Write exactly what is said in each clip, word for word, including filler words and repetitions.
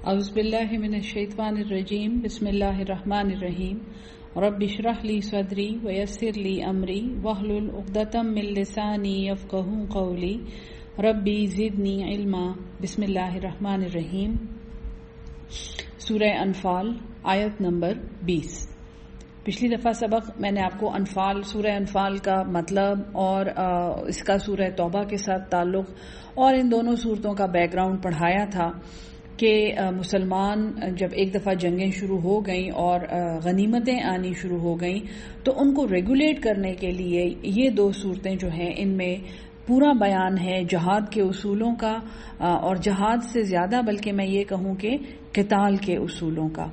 اعوذ باللہ من الشیطان الرجیم بسم اللہ الرحمن الرحیم رب اشرح لی صدری ویسر لی امری واحلل عقدۃ من لسانی یفقہوا قولی ربی زدنی علما بسم اللہ الرحمن الرحیم سورہ انفال آیت نمبر بیس۔ پچھلی دفعہ سبق میں نے آپ کو انفال سورہ انفال کا مطلب اور اس کا سورہ توبہ کے ساتھ تعلق اور ان دونوں صورتوں کا بیک گراؤنڈ پڑھایا تھا کہ مسلمان جب ایک دفعہ جنگیں شروع ہو گئیں اور غنیمتیں آنی شروع ہو گئیں تو ان کو ریگولیٹ کرنے کے لیے یہ دو صورتیں جو ہیں ان میں پورا بیان ہے جہاد کے اصولوں کا، اور جہاد سے زیادہ بلکہ میں یہ کہوں کہ قتال کے اصولوں کا،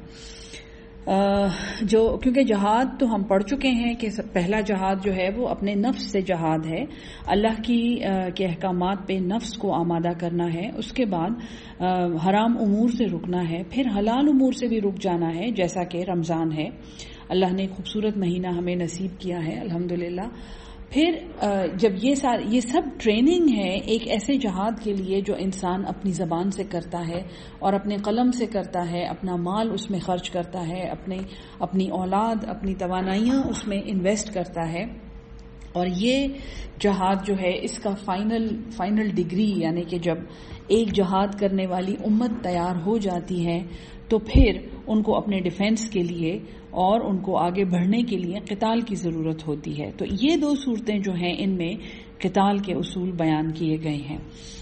جو کیونکہ جہاد تو ہم پڑھ چکے ہیں کہ پہلا جہاد جو ہے وہ اپنے نفس سے جہاد ہے، اللہ کی کے احکامات پہ نفس کو آمادہ کرنا ہے، اس کے بعد حرام امور سے رکنا ہے، پھر حلال امور سے بھی رک جانا ہے جیسا کہ رمضان ہے، اللہ نے خوبصورت مہینہ ہمیں نصیب کیا ہے الحمدللہ۔ پھر جب یہ سار یہ سب ٹریننگ ہے ایک ایسے جہاد کے لیے جو انسان اپنی زبان سے کرتا ہے اور اپنے قلم سے کرتا ہے، اپنا مال اس میں خرچ کرتا ہے، اپنے اپنی اولاد اپنی توانائیاں اس میں انویسٹ کرتا ہے، اور یہ جہاد جو ہے اس کا فائنل فائنل ڈگری یعنی کہ جب ایک جہاد کرنے والی امت تیار ہو جاتی ہے تو پھر ان کو اپنے ڈیفنس کے لیے اور ان کو آگے بڑھنے کے لیے قتال کی ضرورت ہوتی ہے۔ تو یہ دو صورتیں جو ہیں ان میں قتال کے اصول بیان کیے گئے ہیں۔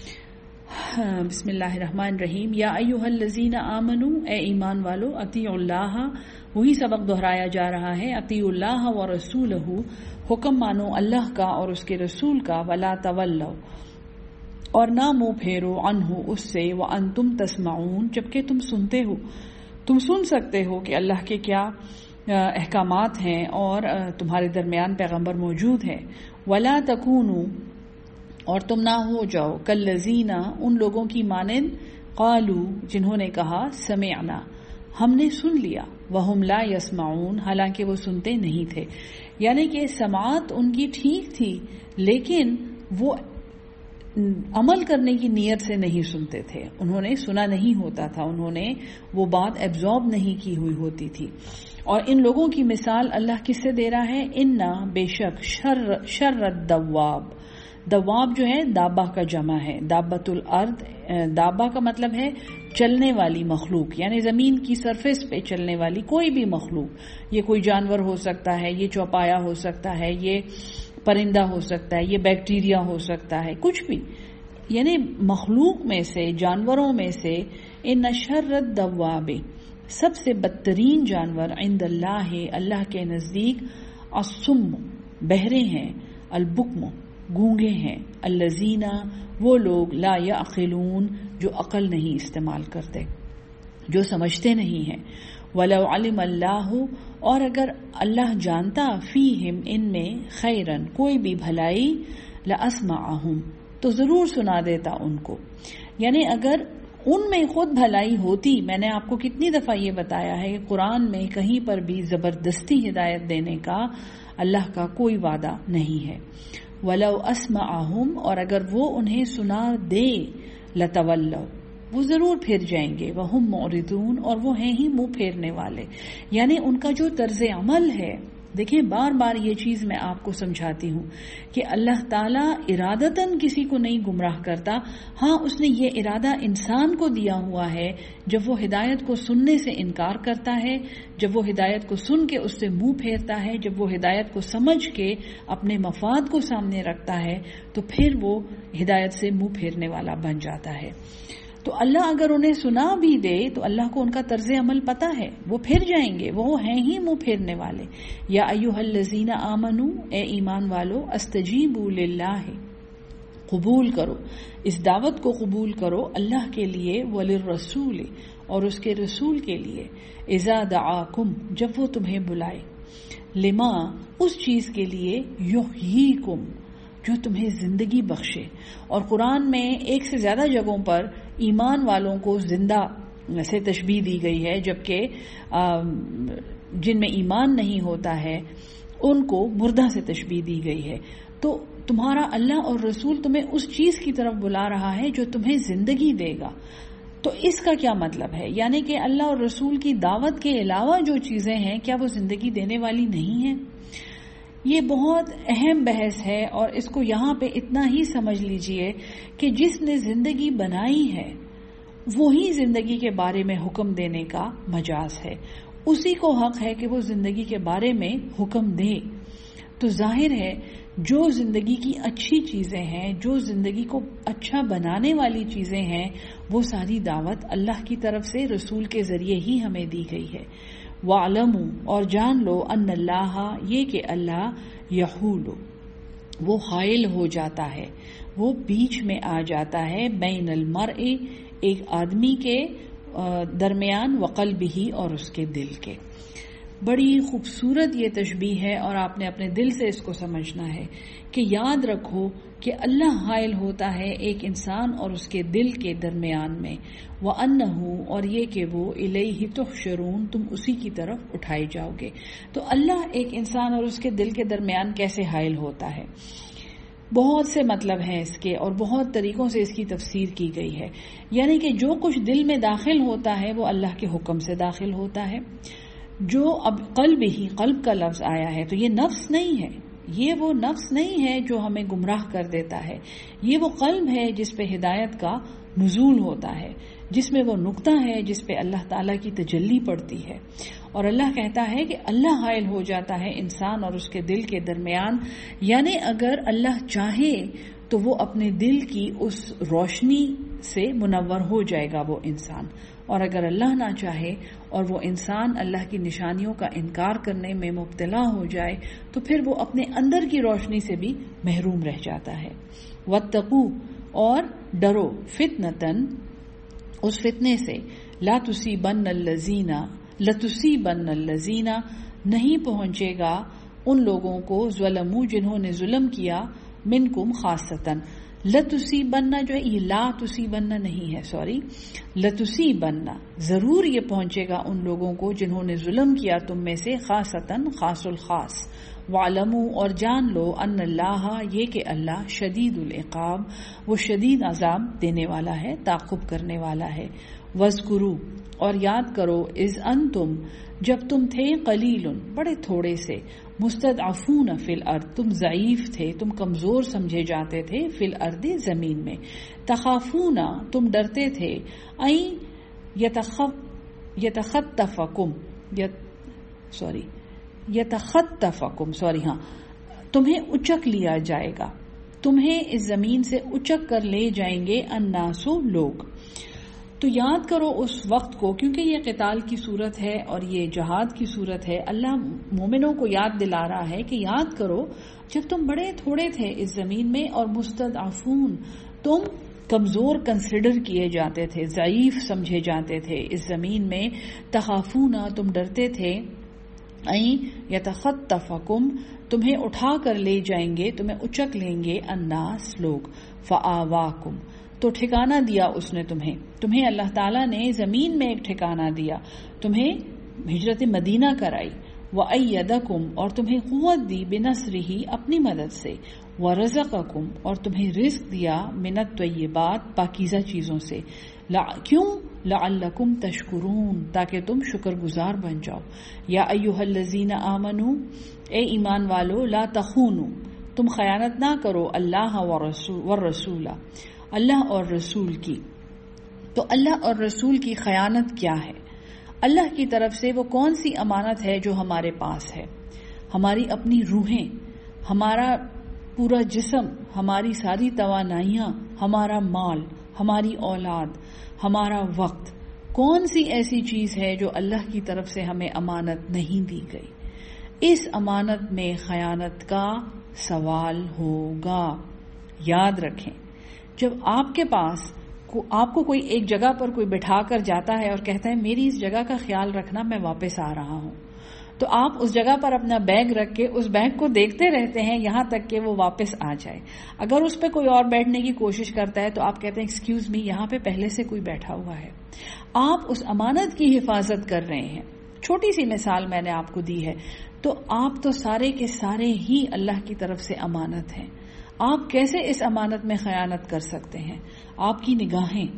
بسم اللہ الرحمن الرحیم یا ایھا الذین آمنوا، اے ایمان والو، اطیعوا اللہ، وہی سبق دہرایا جا رہا ہے، اطیعوا اللہ ورسولہ، حکم مانو اللہ کا اور اس کے رسول کا، ولا تولوا، اور نہ منہ پھیرو، عنہ اس سے، وانتم تسمعون، جبکہ تم سنتے ہو، تم سن سکتے ہو کہ اللہ کے کیا احکامات ہیں اور تمہارے درمیان پیغمبر موجود ہے۔ ولا تکونوا، اور تم نہ ہو جاؤ، کالذین، ان لوگوں کی مانند، قالوا، جنہوں نے کہا، سمعنا، ہم نے سن لیا، وہم لا یسمعون، حالانکہ وہ سنتے نہیں تھے، یعنی کہ سماعت ان کی ٹھیک تھی لیکن وہ عمل کرنے کی نیت سے نہیں سنتے تھے، انہوں نے سنا نہیں ہوتا تھا، انہوں نے وہ بات ایبزارب نہیں کی ہوئی ہوتی تھی۔ اور ان لوگوں کی مثال اللہ کس سے دے رہا ہے؟ انا، بے شک، شر شر الدواب، دواب جو ہے دابہ کا جمع ہے، دابۃ الارض، دابہ کا مطلب ہے چلنے والی مخلوق، یعنی زمین کی سرفیس پہ چلنے والی کوئی بھی مخلوق، یہ کوئی جانور ہو سکتا ہے، یہ چوپایا ہو سکتا ہے، یہ پرندہ ہو سکتا ہے، یہ بیکٹیریا ہو سکتا ہے، کچھ بھی، یعنی مخلوق میں سے، جانوروں میں سے، ان شر الدواب، سب سے بدترین جانور، عند اللہ، اللہ کے نزدیک، الصم، بہرے ہیں، البکم، گونگے ہیں، الذین، وہ لوگ، لا یعقلون، جو عقل نہیں استعمال کرتے، جو سمجھتے نہیں ہیں، وَلَوْ عَلِمَ اللَّهُ، اور اگر اللہ جانتا، فیہم، ان میں، خیرن، کوئی بھی بھلائی، لَأَسْمَعَهُمْ، تو ضرور سنا دیتا ان کو، یعنی اگر ان میں خود بھلائی ہوتی، میں نے آپ کو کتنی دفعہ یہ بتایا ہے کہ قرآن میں کہیں پر بھی زبردستی ہدایت دینے کا اللہ کا کوئی وعدہ نہیں ہے۔ وَلَوْ أَسْمَعَهُمْ، اور اگر وہ انہیں سنا دے، لَتَوَلَّوْا، وہ ضرور پھر جائیں گے، وَهُمْ مُعْرِضُونَ، اور وہ ہیں ہی منہ پھیرنے والے، یعنی ان کا جو طرز عمل ہے، دیکھیں بار بار یہ چیز میں آپ کو سمجھاتی ہوں کہ اللہ تعالیٰ ارادتاً کسی کو نہیں گمراہ کرتا، ہاں اس نے یہ ارادہ انسان کو دیا ہوا ہے، جب وہ ہدایت کو سننے سے انکار کرتا ہے، جب وہ ہدایت کو سن کے اس سے منہ پھیرتا ہے، جب وہ ہدایت کو سمجھ کے اپنے مفاد کو سامنے رکھتا ہے تو پھر وہ ہدایت سے منہ پھیرنے والا بن جاتا ہے۔ تو اللہ اگر انہیں سنا بھی دے تو اللہ کو ان کا طرز عمل پتہ ہے، وہ پھر جائیں گے، وہ ہیں ہی منہ پھیرنے والے۔ یا ایھا الذین آمنوا، اے ایمان والو، استجیبوا للہ، قبول کرو، اس دعوت کو قبول کرو اللہ کے لیے، وللرسول، اور اس کے رسول کے لیے، اذا دعاکم، جب وہ تمہیں بلائے، لما، اس چیز کے لیے، یحییکم، جو تمہیں زندگی بخشے۔ اور قرآن میں ایک سے زیادہ جگہوں پر ایمان والوں کو زندہ سے تشبیہ دی گئی ہے، جبکہ جن میں ایمان نہیں ہوتا ہے ان کو مردہ سے تشبیہ دی گئی ہے۔ تو تمہارا اللہ اور رسول تمہیں اس چیز کی طرف بلا رہا ہے جو تمہیں زندگی دے گا، تو اس کا کیا مطلب ہے؟ یعنی کہ اللہ اور رسول کی دعوت کے علاوہ جو چیزیں ہیں کیا وہ زندگی دینے والی نہیں ہیں؟ یہ بہت اہم بحث ہے، اور اس کو یہاں پہ اتنا ہی سمجھ لیجئے کہ جس نے زندگی بنائی ہے وہی زندگی کے بارے میں حکم دینے کا مجاز ہے، اسی کو حق ہے کہ وہ زندگی کے بارے میں حکم دے۔ تو ظاہر ہے جو زندگی کی اچھی چیزیں ہیں، جو زندگی کو اچھا بنانے والی چیزیں ہیں، وہ ساری دعوت اللہ کی طرف سے رسول کے ذریعے ہی ہمیں دی گئی ہے۔ وَاعْلَمُوا، اور جان لو، ان اللہ، یہ کہ اللہ، یحول، وہ حائل ہو جاتا ہے، وہ بیچ میں آ جاتا ہے، بین المرء، ایک آدمی کے درمیان، وقلبہ، اور اس کے دل کے۔ بڑی خوبصورت یہ تشبیہ ہے، اور آپ نے اپنے دل سے اس کو سمجھنا ہے کہ یاد رکھو کہ اللہ حائل ہوتا ہے ایک انسان اور اس کے دل کے درمیان میں، وَأَنَّهُ، اور یہ کہ وہ، إِلَيْهِ تُحْشَرُونَ، تم اسی کی طرف اٹھائے جاؤ گے۔ تو اللہ ایک انسان اور اس کے دل کے درمیان کیسے حائل ہوتا ہے؟ بہت سے مطلب ہیں اس کے، اور بہت طریقوں سے اس کی تفسیر کی گئی ہے۔ یعنی کہ جو کچھ دل میں داخل ہوتا ہے وہ اللہ کے حکم سے داخل ہوتا ہے۔ جو اب قلب ہی، قلب کا لفظ آیا ہے تو یہ نفس نہیں ہے، یہ وہ نفس نہیں ہے جو ہمیں گمراہ کر دیتا ہے، یہ وہ قلب ہے جس پہ ہدایت کا نزول ہوتا ہے، جس میں وہ نقطہ ہے جس پہ اللہ تعالیٰ کی تجلی پڑتی ہے۔ اور اللہ کہتا ہے کہ اللہ حائل ہو جاتا ہے انسان اور اس کے دل کے درمیان، یعنی اگر اللہ چاہے تو وہ اپنے دل کی اس روشنی سے منور ہو جائے گا وہ انسان، اور اگر اللہ نہ چاہے اور وہ انسان اللہ کی نشانیوں کا انکار کرنے میں مبتلا ہو جائے تو پھر وہ اپنے اندر کی روشنی سے بھی محروم رہ جاتا ہے۔ وَاتَّقُوا، اور ڈرو، فِتْنَةً، اس فتنے سے، لَا تُصِيبَنَّ الَّذِينَ لَتُصِيبَنَّ الَّذِينَ، نہیں پہنچے گا ان لوگوں کو، ظلموا، جنہوں نے ظلم کیا، منکم خاصتاً، لَتُصِيبَنَّ جو ہے یہ لا تُصِيبَنَّ نہیں ہے، سوری، لَتُصِيبَنَّ، ضرور یہ پہنچے گا ان لوگوں کو جنہوں نے ظلم کیا تم میں سے، خاصتاً، خاص الخاص۔ وَاعْلَمُوا، اور جان لو، ان اللہ، یہ کہ اللہ، شدید العقاب، وہ شدید عذاب دینے والا ہے، تعاقب کرنے والا ہے۔ وَاذْكُرُوا، اور یاد کرو، اذ انتم، جب تم تھے، قلیل، بڑے تھوڑے سے، مستضعفون فی الارض، تم ضعیف تھے، تم کمزور سمجھے جاتے تھے، فی الارض، زمین میں، تخافون، تم ڈرتے تھے، این یتخطفکم، سوری یتخطفکم سوری ہاں تمہیں اچک لیا جائے گا، تمہیں اس زمین سے اچک کر لے جائیں گے، الناس، لوگ۔ تو یاد کرو اس وقت کو، کیونکہ یہ قتال کی صورت ہے اور یہ جہاد کی صورت ہے، اللہ مومنوں کو یاد دلا رہا ہے کہ یاد کرو جب تم بڑے تھوڑے تھے اس زمین میں، اور مستضعفون، تم کمزور کنسیڈر کیے جاتے تھے، ضعیف سمجھے جاتے تھے اس زمین میں، تخافون، تم ڈرتے تھے، این یتخطفکم، تمہیں اٹھا کر لے جائیں گے، تمہیں اچک لیں گے، الناس، لوگ، فآواکم، تو ٹھکانہ دیا اس نے تمہیں، تمہیں اللہ تعالیٰ نے زمین میں ایک ٹھکانہ دیا، تمہیں ہجرت مدینہ کرائی، وَأَيَّدَكُمْ، اور تمہیں قوت دی، بِنَصْرِهِ، اپنی مدد سے، وَرَزَقَكُمْ، اور تمہیں رزق دیا، مِنَ الطَّيِّبَاتِ، پاکیزہ چیزوں سے، کیوں؟ لَعَلَّكُمْ تَشْكُرُونَ، تاکہ تم شکر گزار بن جاؤ۔ یا ایھا الذین آمنوا، اے ایمان والو، لا تخونوا، تم خیانت نہ کرو، اللہ والرسول، اللہ اور رسول کی۔ تو اللہ اور رسول کی خیانت کیا ہے؟ اللہ کی طرف سے وہ کون سی امانت ہے جو ہمارے پاس ہے؟ ہماری اپنی روحیں، ہمارا پورا جسم، ہماری ساری توانائیاں، ہمارا مال، ہماری اولاد، ہمارا وقت، کون سی ایسی چیز ہے جو اللہ کی طرف سے ہمیں امانت نہیں دی گئی؟ اس امانت میں خیانت کا سوال ہوگا، یاد رکھیں۔ جب آپ کے پاس آپ کو کوئی ایک جگہ پر کوئی بٹھا کر جاتا ہے اور کہتا ہے میری اس جگہ کا خیال رکھنا، میں واپس آ رہا ہوں، تو آپ اس جگہ پر اپنا بیگ رکھ کے اس بیگ کو دیکھتے رہتے ہیں یہاں تک کہ وہ واپس آ جائے۔ اگر اس پہ کوئی اور بیٹھنے کی کوشش کرتا ہے تو آپ کہتے ہیں ایکسکیوز می، یہاں پہ پہلے سے کوئی بیٹھا ہوا ہے۔ آپ اس امانت کی حفاظت کر رہے ہیں۔ چھوٹی سی مثال میں نے آپ کو دی ہے، تو آپ تو سارے کے سارے ہی اللہ کی طرف سے امانت ہیں۔ آپ کیسے اس امانت میں خیانت کر سکتے ہیں؟ آپ کی نگاہیں،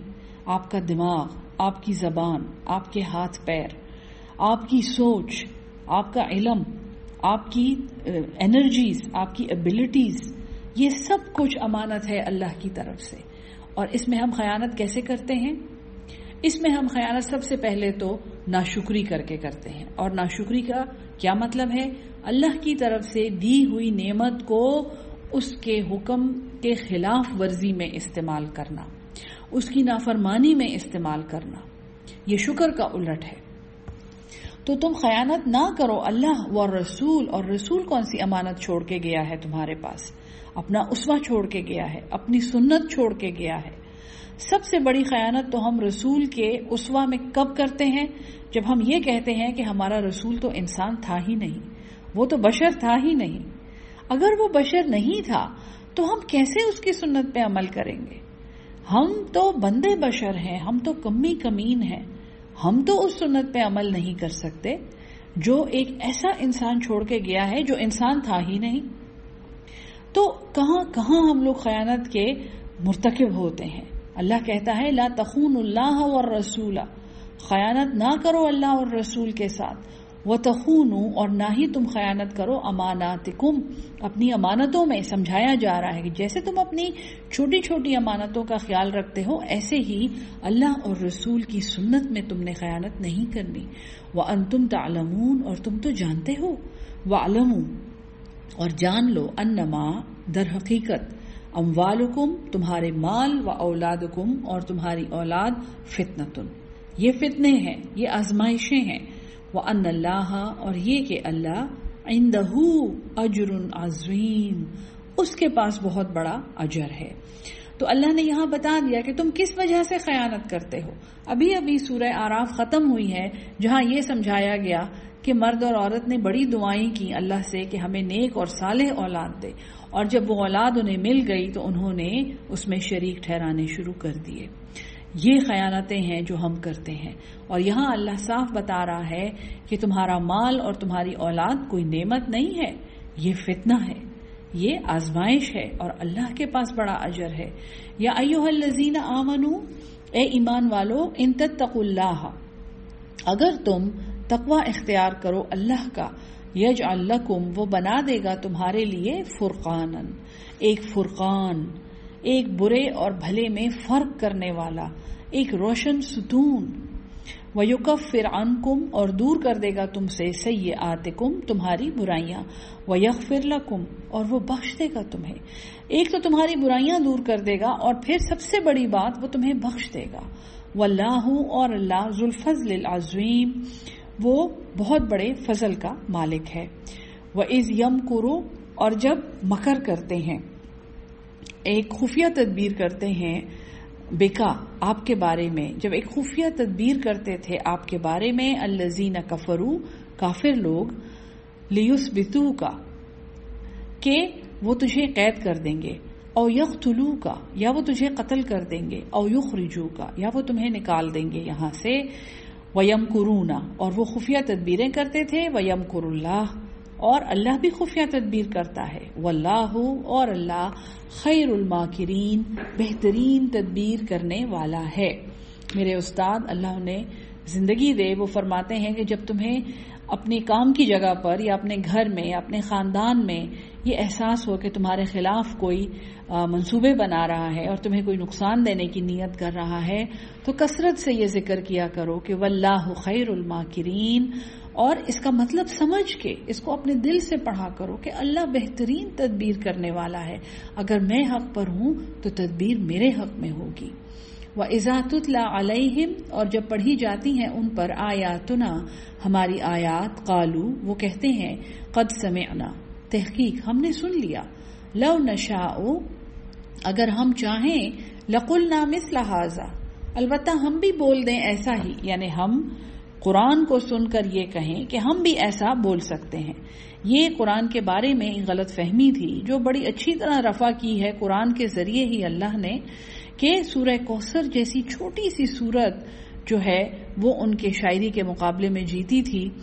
آپ کا دماغ، آپ کی زبان، آپ کے ہاتھ پیر، آپ کی سوچ، آپ کا علم، آپ کی انرجیز، آپ کی ایبلٹیز، یہ سب کچھ امانت ہے اللہ کی طرف سے. اور اس میں ہم خیانت کیسے کرتے ہیں؟ اس میں ہم خیانت سب سے پہلے تو ناشکری کر کے کرتے ہیں. اور ناشکری کا کیا مطلب ہے؟ اللہ کی طرف سے دی ہوئی نعمت کو اس کے حکم کے خلاف ورزی میں استعمال کرنا، اس کی نافرمانی میں استعمال کرنا، یہ شکر کا الٹ ہے. تو تم خیانت نہ کرو. اللہ و رسول، اور رسول کون سی امانت چھوڑ کے گیا ہے تمہارے پاس؟ اپنا اسوہ چھوڑ کے گیا ہے، اپنی سنت چھوڑ کے گیا ہے. سب سے بڑی خیانت تو ہم رسول کے اسوہ میں کب کرتے ہیں؟ جب ہم یہ کہتے ہیں کہ ہمارا رسول تو انسان تھا ہی نہیں، وہ تو بشر تھا ہی نہیں. اگر وہ بشر نہیں تھا تو ہم کیسے اس کی سنت پہ عمل کریں گے؟ ہم تو بندے بشر ہیں، ہم تو کمی کمین ہیں، ہم تو اس سنت پہ عمل نہیں کر سکتے جو ایک ایسا انسان چھوڑ کے گیا ہے جو انسان تھا ہی نہیں. تو کہاں کہاں ہم لوگ خیانت کے مرتکب ہوتے ہیں. اللہ کہتا ہے لا تخونوا اللہ والرسول، خیانت نہ کرو اللہ اور رسول کے ساتھ. وتخونوا، اور نہ ہی تم خیانت کرو اماناتکم، اپنی امانتوں میں. سمجھایا جا رہا ہے کہ جیسے تم اپنی چھوٹی چھوٹی امانتوں کا خیال رکھتے ہو، ایسے ہی اللہ اور رسول کی سنت میں تم نے خیانت نہیں کرنی. وانتم تعلمون، اور تم تو جانتے ہو. وعلموا، اور جان لو، انما، در حقیقت، اموالکم، تمہارے مال، و اولادکم، اور تمہاری اولاد، فتنتن، یہ فتنے ہیں، یہ آزمائشیں ہیں. وَأَنَّ اللَّهَ، اور یہ کہ اللہ، عِندَهُ أَجْرٌ عَظِيمٌ، اس کے پاس بہت بڑا اجر ہے. تو اللہ نے یہاں بتا دیا کہ تم کس وجہ سے خیانت کرتے ہو. ابھی ابھی سورہ آراف ختم ہوئی ہے جہاں یہ سمجھایا گیا کہ مرد اور عورت نے بڑی دعائیں کی اللہ سے کہ ہمیں نیک اور صالح اولاد دے، اور جب وہ اولاد انہیں مل گئی تو انہوں نے اس میں شریک ٹھہرانے شروع کر دیے. یہ خیانتیں ہیں جو ہم کرتے ہیں. اور یہاں اللہ صاف بتا رہا ہے کہ تمہارا مال اور تمہاری اولاد کوئی نعمت نہیں ہے، یہ فتنہ ہے، یہ آزمائش ہے، اور اللہ کے پاس بڑا اجر ہے. یا ایھا الذین آمنو، اے ایمان والو، ان تتقوا اللہ، اگر تم تقوی اختیار کرو اللہ کا، یجعل لکم، وہ بنا دے گا تمہارے لیے، فرقانا، ایک فرقان، ایک برے اور بھلے میں فرق کرنے والا، ایک روشن ستون. وَيُكَفِّرْ عَنْكُمْ، اور دور کر دے گا تم سے، سیئاتکم، تمہاری برائیاں، وَيَغْفِرْ لَكُمْ، اور وہ بخش دے گا تمہیں. ایک تو تمہاری برائیاں دور کر دے گا، اور پھر سب سے بڑی بات وہ تمہیں بخش دے گا. وَاللَّهُ، اور اللہ، ذو الفضل العظیم، وہ بہت بڑے فضل کا مالک ہے. وَإِذْ يَمْكُرُ، اور جب مکر کرتے ہیں، ایک خفیہ تدبیر کرتے ہیں، بکا، آپ کے بارے میں، جب ایک خفیہ تدبیر کرتے تھے آپ کے بارے میں، الذین کفروا، کافر لوگ، لیثبتوک، کہ وہ تجھے قید کر دیں گے، او یقتلوک، یا وہ تجھے قتل کر دیں گے، او یخرجوک، یا وہ تمہیں نکال دیں گے یہاں سے. وَيَمْكُرُونَ، اور وہ خفیہ تدبیریں کرتے تھے. وَيَمْكُرُ اللَّهُ، اور اللہ بھی خفیہ تدبیر کرتا ہے. وَاللَّهُ، اور اللہ، خیر الماکرین، بہترین تدبیر کرنے والا ہے. میرے استاد اللہ انہیں زندگی دے، وہ فرماتے ہیں کہ جب تمہیں اپنے کام کی جگہ پر یا اپنے گھر میں یا اپنے خاندان میں یہ احساس ہو کہ تمہارے خلاف کوئی منصوبے بنا رہا ہے اور تمہیں کوئی نقصان دینے کی نیت کر رہا ہے، تو کثرت سے یہ ذکر کیا کرو کہ واللہ خیر الماکرین، اور اس کا مطلب سمجھ کے اس کو اپنے دل سے پڑھا کرو کہ اللہ بہترین تدبیر کرنے والا ہے. اگر میں حق پر ہوں تو تدبیر میرے حق میں ہوگی. وَإِذَا تُتْلَى عَلَيْهِمْ، اور جب پڑھی جاتی ہیں ان پر آیاتنا، ہماری آیات، قالو، وہ کہتے ہیں، قد سمعنا، تحقیق ہم نے سن لیا، لو نشاء، اگر ہم چاہیں، لقلنا مثل ھذا، البتہ ہم بھی بول دیں ایسا ہی، یعنی ہم قرآن کو سن کر یہ کہیں کہ ہم بھی ایسا بول سکتے ہیں. یہ قرآن کے بارے میں غلط فہمی تھی جو بڑی اچھی طرح رفع کی ہے قرآن کے ذریعے ہی اللہ نے، کہ سورہ کوثر جیسی چھوٹی سی سورت جو ہے وہ ان کے شاعری کے مقابلے میں جیتی تھی.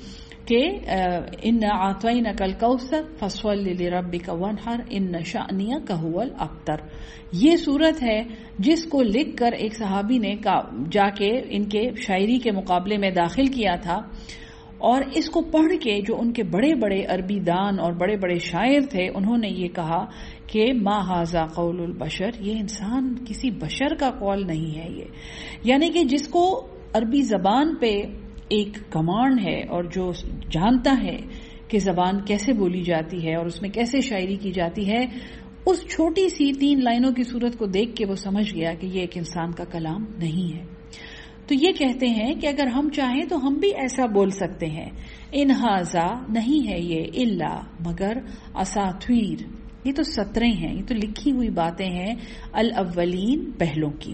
کہ ان اعطینک الکوثر فصل لربک وانحر ان شأنک هو الابتر. یہ صورت ہے جس کو لکھ کر ایک صحابی نے جا کے ان کے شاعری کے مقابلے میں داخل کیا تھا، اور اس کو پڑھ کے جو ان کے بڑے بڑے عربی دان اور بڑے بڑے شاعر تھے انہوں نے یہ کہا کہ ما ھذا قول البشر، یہ انسان کسی بشر کا قول نہیں ہے. یہ یعنی کہ جس کو عربی زبان پہ ایک کمانڈ ہے اور جو جانتا ہے کہ زبان کیسے بولی جاتی ہے اور اس میں کیسے شاعری کی جاتی ہے، اس چھوٹی سی تین لائنوں کی صورت کو دیکھ کے وہ سمجھ گیا کہ یہ ایک انسان کا کلام نہیں ہے. تو یہ کہتے ہیں کہ اگر ہم چاہیں تو ہم بھی ایسا بول سکتے ہیں، ان ھذا نہیں ہے یہ الا مگر اساطیر، یہ تو سطریں ہیں، یہ تو لکھی ہوئی باتیں ہیں، الاولین پہلوں کی.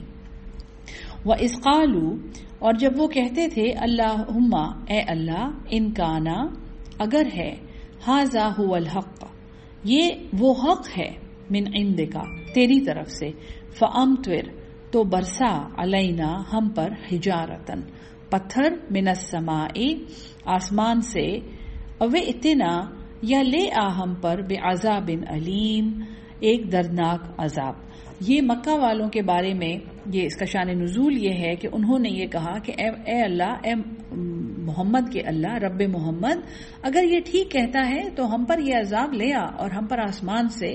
وَإِذْ قَالُوا اور جب وہ کہتے تھے اللہم اے اللہ ان کانا اگر ہے ھذا هو الحق یہ وہ حق ہے من عندک تیری طرف سے فامطر تو برسا علینا ہم پر حجارتن پتھر من السماء آسمان سے او اتنا یا لے آ ہم پر بعذاب علیم ایک دردناک عذاب. یہ مکہ والوں کے بارے میں یہ اس کا شان نزول یہ ہے کہ انہوں نے یہ کہا کہ اے, اے اللہ اے محمد کے اللہ رب محمد اگر یہ ٹھیک کہتا ہے تو ہم پر یہ عذاب لے آ اور ہم پر آسمان سے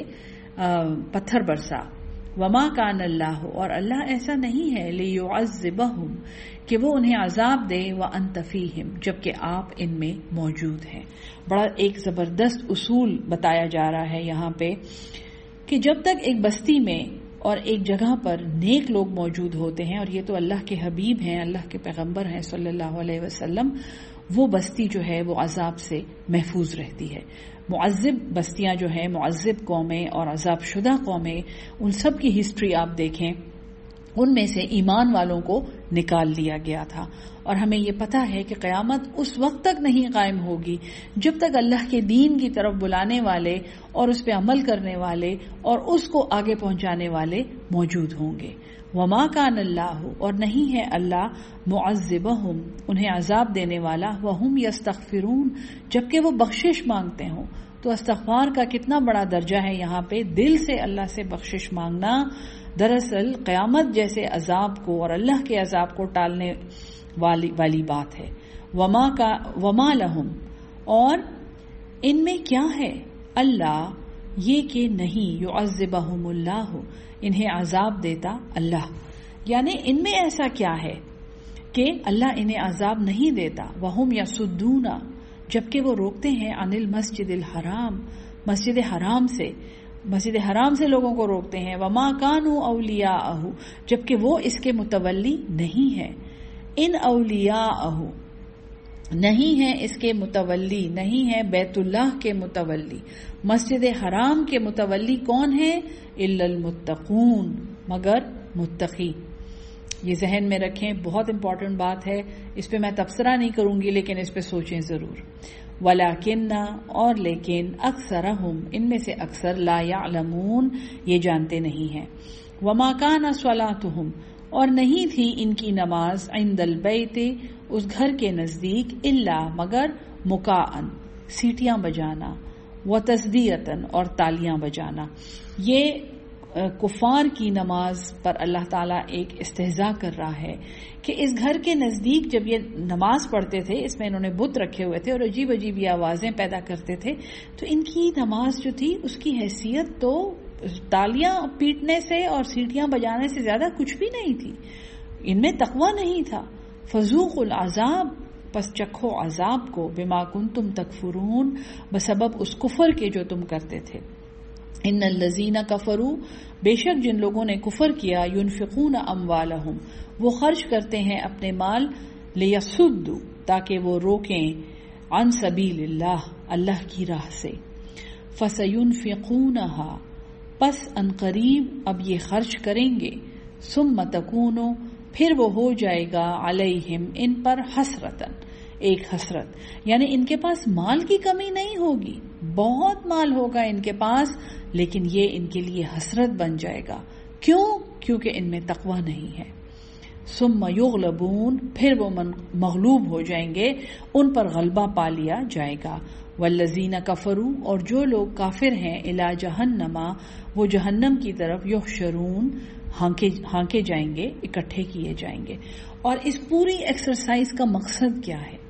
پتھر برسا. وما کان اللہ اور اللہ ایسا نہیں ہے لیعذبہم کہ وہ انہیں عذاب دے وانت فیہم جبکہ آپ ان میں موجود ہیں. بڑا ایک زبردست اصول بتایا جا رہا ہے یہاں پہ کہ جب تک ایک بستی میں اور ایک جگہ پر نیک لوگ موجود ہوتے ہیں، اور یہ تو اللہ کے حبیب ہیں، اللہ کے پیغمبر ہیں صلی اللہ علیہ وسلم، وہ بستی جو ہے وہ عذاب سے محفوظ رہتی ہے. معذب بستیاں جو ہیں، معذب قومیں اور عذاب شدہ قومیں، ان سب کی ہسٹری آپ دیکھیں، ان میں سے ایمان والوں کو نکال لیا گیا تھا. اور ہمیں یہ پتہ ہے کہ قیامت اس وقت تک نہیں قائم ہوگی جب تک اللہ کے دین کی طرف بلانے والے اور اس پہ عمل کرنے والے اور اس کو آگے پہنچانے والے موجود ہوں گے. وما کان اللہ اور نہیں ہے اللہ معذبہم انہیں عذاب دینے والا وہم یستغفرون جبکہ وہ بخشش مانگتے ہوں. تو استغفار کا کتنا بڑا درجہ ہے یہاں پہ، دل سے اللہ سے بخشش مانگنا دراصل قیامت جیسے عذاب کو اور اللہ کے عذاب کو ٹالنے والی والی بات ہے. وما کا وما لہم اور ان میں کیا ہے اللہ یہ کہ نہیں یعذبہم اللہ انہیں عذاب دیتا اللہ، یعنی ان میں ایسا کیا ہے کہ اللہ انہیں عذاب نہیں دیتا. وہم یصدون جبکہ وہ روکتے ہیں عن المسجد الحرام مسجد حرام سے، مسجد حرام سے لوگوں کو روکتے ہیں. وما کانوا اولیاءہ جبکہ وہ اس کے متولی نہیں ہے. ان اولیاءہ نہیں ہے اس کے متولی، نہیں ہے بیت اللہ کے متولی. مسجد حرام کے متولی کون ہے؟ الا المتقون مگر متقی. یہ ذہن میں رکھیں، بہت امپورٹنٹ بات ہے، اس پہ میں تبصرہ نہیں کروں گی لیکن اس پہ سوچیں ضرور. ولیکن اور لیکن اکثرہم ان میں سے اکثر لا یعلمون یہ جانتے نہیں ہیں. وما کان صلاتہم اور نہیں تھی ان کی نماز عند البیت اس گھر کے نزدیک الا مگر مکاءن سیٹیاں بجانا وتصدیتاً اور تالیاں بجانا. یہ کفار کی نماز پر اللہ تعالیٰ ایک استہزاء کر رہا ہے کہ اس گھر کے نزدیک جب یہ نماز پڑھتے تھے، اس میں انہوں نے بت رکھے ہوئے تھے اور عجیب عجیب یہ آوازیں پیدا کرتے تھے، تو ان کی نماز جو تھی اس کی حیثیت تو تالیاں پیٹنے سے اور سیٹیاں بجانے سے زیادہ کچھ بھی نہیں تھی. ان میں تقوی نہیں تھا. فذوقوا العذاب پس چکھو عذاب کو بما کنتم تکفرون بسبب اس کفر کے جو تم کرتے تھے. ان الذین کفروا بے شک جن لوگوں نے کفر کیا ينفقون اموالہم وہ خرچ کرتے ہیں اپنے مال لیصدوا تاکہ وہ روکیں عن سبیل اللہ اللہ کی راہ سے. فسینفقونہا پس ان قریب اب یہ خرچ کریں گے. ثم تکون پھر وہ ہو جائے گا علیہم ان پر حسرتن ایک حسرت، یعنی ان کے پاس مال کی کمی نہیں ہوگی، بہت مال ہوگا ان کے پاس لیکن یہ ان کے لیے حسرت بن جائے گا. کیوں؟ کیونکہ ان میں تقوی نہیں ہے. ثم یغلبون، پھر وہ مغلوب ہو جائیں گے، ان پر غلبہ پا لیا جائے گا. والذین کفروا، اور جو لوگ کافر ہیں، الی جہنم، وہ جہنم کی طرف یحشرون، ہانکے ہانکے جائیں گے، اکٹھے کیے جائیں گے. اور اس پوری ایکسرسائز کا مقصد کیا ہے؟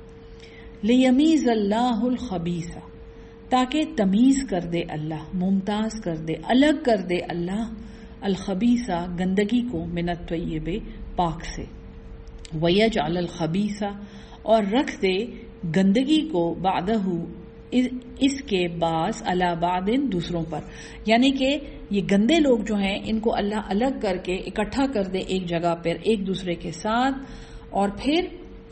لیمیز اللہ الخبیث، تاکہ تمیز کر دے اللہ، ممتاز کر دے، الگ کر دے اللہ الخبیث، گندگی کو، من الطیب، پاک سے. ویجعل الخبیث، اور رکھ دے گندگی کو، بعدہ، اس کے بعض، علی بعض، دوسروں پر. یعنی کہ یہ گندے لوگ جو ہیں ان کو اللہ الگ کر کے اکٹھا کر دے ایک جگہ پر ایک دوسرے کے ساتھ، اور پھر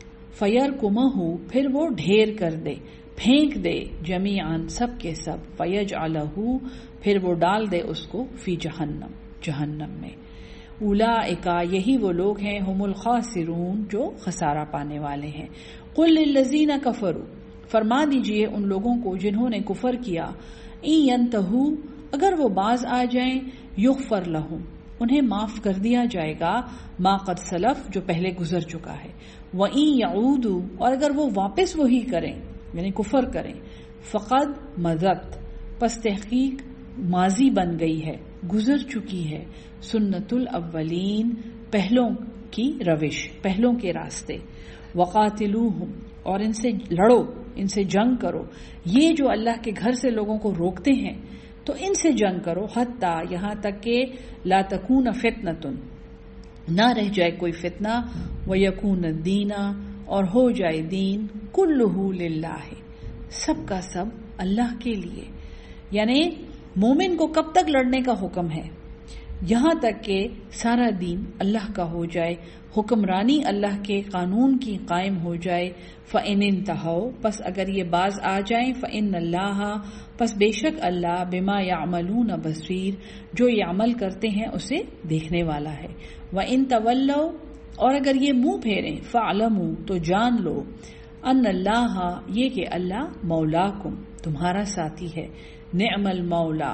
فیرکمہ، پھر وہ ڈھیر کر دے، پھینک دے، جمیعاً، سب کے سب، فیجعلہ، پھر وہ ڈال دے اس کو، فی جہنم، جہنم میں. اولئک، یہی وہ لوگ ہیں، ہم الخاسرون، جو خسارہ پانے والے ہیں. قل للذین کفروا، فرما دیجئے ان لوگوں کو جنہوں نے کفر کیا، ان ینتہوا، اگر وہ باز آ جائیں، یغفر لہم، انہیں معاف کر دیا جائے گا، ما قد سلف، جو پہلے گزر چکا ہے. وَإِن يَعُودُوا، اور اگر وہ واپس وہی کریں، یعنی کفر کریں، فقد مضت، پس تحقیق ماضی بن گئی ہے، گزر چکی ہے، سنت الاولین، پہلوں کی روش، پہلوں کے راستے. وقاتلوہم، اور ان سے لڑو، ان سے جنگ کرو، یہ جو اللہ کے گھر سے لوگوں کو روکتے ہیں تو ان سے جنگ کرو، حتیٰ، یہاں تک کہ لا تکون فتنۃ، نہ رہ جائے کوئی فتنہ، ویکون الدین، اور ہو جائے دین، کلہ للہ، سب کا سب اللہ کے لیے. یعنی مومن کو کب تک لڑنے کا حکم ہے؟ یہاں تک کہ سارا دین اللہ کا ہو جائے، حکمرانی اللہ کے قانون کی قائم ہو جائے. فَإِنِ انْتَهَوْا، پس اگر یہ باز آ جائیں، فَإِنَّ اللَّهَ، پس بے شک اللہ، بِمَا يَعْمَلُونَ بَصِيرٌ، جو یہ عمل کرتے ہیں اسے دیکھنے والا ہے. وَإِن تَوَلَّوْا، اور اگر یہ منہ پھیریں، فَاعْلَمُوا، تو جان لو، ان اللہ، یہ کہ اللہ، مولاکم، تمہارا ساتھی ہے. نعم المولا،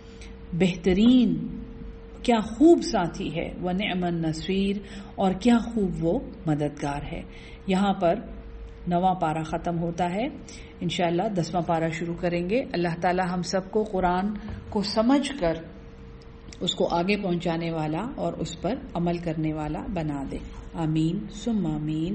بہترین، کیا خوب ساتھی ہے. وَنِعْمَ النَّصِيرُ، اور کیا خوب وہ مددگار ہے. یہاں پر نواں پارہ ختم ہوتا ہے. انشاءاللہ دسواں پارہ شروع کریں گے. اللہ تعالی ہم سب کو قرآن کو سمجھ کر اس کو آگے پہنچانے والا اور اس پر عمل کرنے والا بنا دے. آمین ثم آمین.